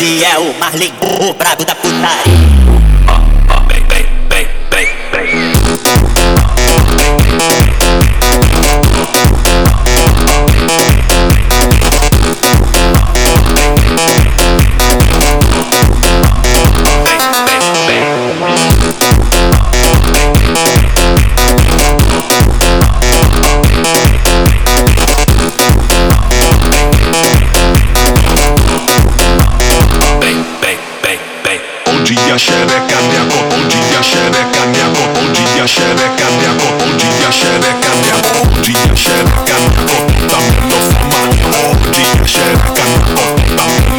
Esse é o Marlin, o brabo da putaria. Onde a xereca me acopou, onde a xereca me acopou, onde a xereca me acopou, onde a xereca me acopou, onde a xereca me acopou, da melhor forma, onde a xereca me acopou, da melhor